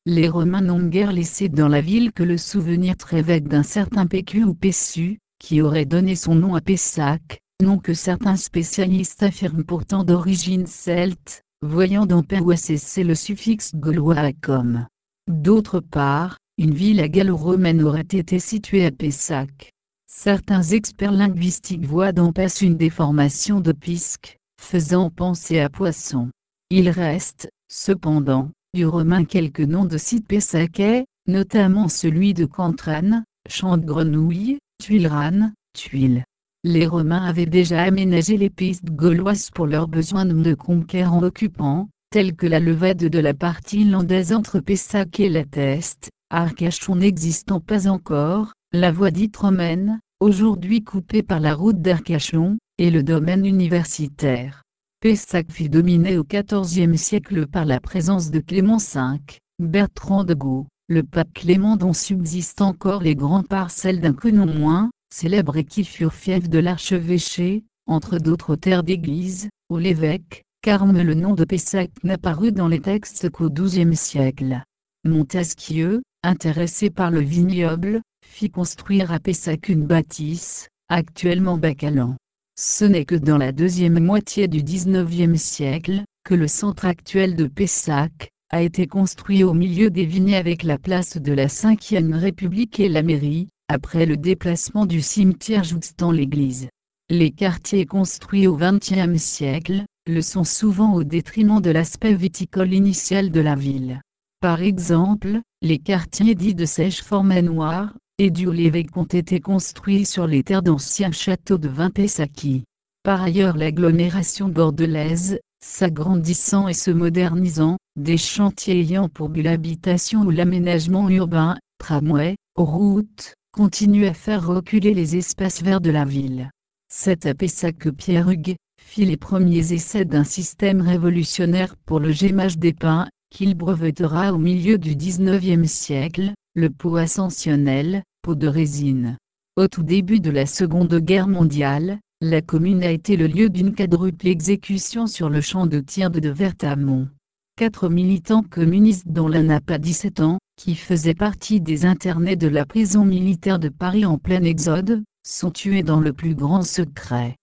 Les Romains n'ont guère laissé dans la ville que le souvenir très vague d'un certain Pécu ou Pessu, qui aurait donné son nom à Pessac, nom que certains spécialistes affirment pourtant d'origine celte, voyant dans Pawacc le suffixe gaulois acom. D'autre part, une ville gallo-romaine aurait été située à Pessac. Certains experts linguistiques voient dans Pes une déformation de pisque, faisant penser à poisson. Il reste, cependant, du romain quelques noms de sites pessaquais, notamment celui de Cantran, champ de grenouilles, Tuileran, Tuile. Les Romains avaient déjà aménagé les pistes gauloises pour leurs besoins de conquérants occupants, tels que la levade de la partie landaise entre Pessac et la Teste, Arcachon n'existant pas encore, la voie dite romaine, aujourd'hui coupée par la route d'Arcachon, et le domaine universitaire. Pessac fut dominé au XIVe siècle par la présence de Clément V, Bertrand de Gaux, le pape Clément dont subsistent encore les grandes parcelles d'un que non moins célèbre et qui furent fiefs de l'archevêché, entre d'autres terres d'église, où l'évêque, Carme le nom de Pessac n'apparut dans les textes qu'au XIIe siècle. Montesquieu, intéressé par le vignoble, fit construire à Pessac une bâtisse, actuellement Bacalan. Ce n'est que dans la deuxième moitié du XIXe siècle, que le centre actuel de Pessac a été construit au milieu des vignes avec la place de la Ve République et la mairie, après le déplacement du cimetière jouxtant l'église. Les quartiers construits au XXe siècle le sont souvent au détriment de l'aspect viticole initial de la ville. Par exemple, les quartiers dits de Sèche-Format-Noir et du Lévêque ont été construits sur les terres d'anciens châteaux de vin pessaquis. Par ailleurs, l'agglomération bordelaise, s'agrandissant et se modernisant, des chantiers ayant pour but l'habitation ou l'aménagement urbain, tramways, routes, continuent à faire reculer les espaces verts de la ville. C'est à Pessac que Pierre Hugues fit les premiers essais d'un système révolutionnaire pour le gémage des pins, qu'il brevetera au milieu du XIXe siècle, le pot ascensionnel, pot de résine. Au tout début de la Seconde Guerre mondiale, la commune a été le lieu d'une quadruple exécution sur le champ de tir de Vertamont. 4 militants communistes dont l'un n'a pas 17 ans, qui faisaient partie des internés de la prison militaire de Paris en plein exode, sont tués dans le plus grand secret.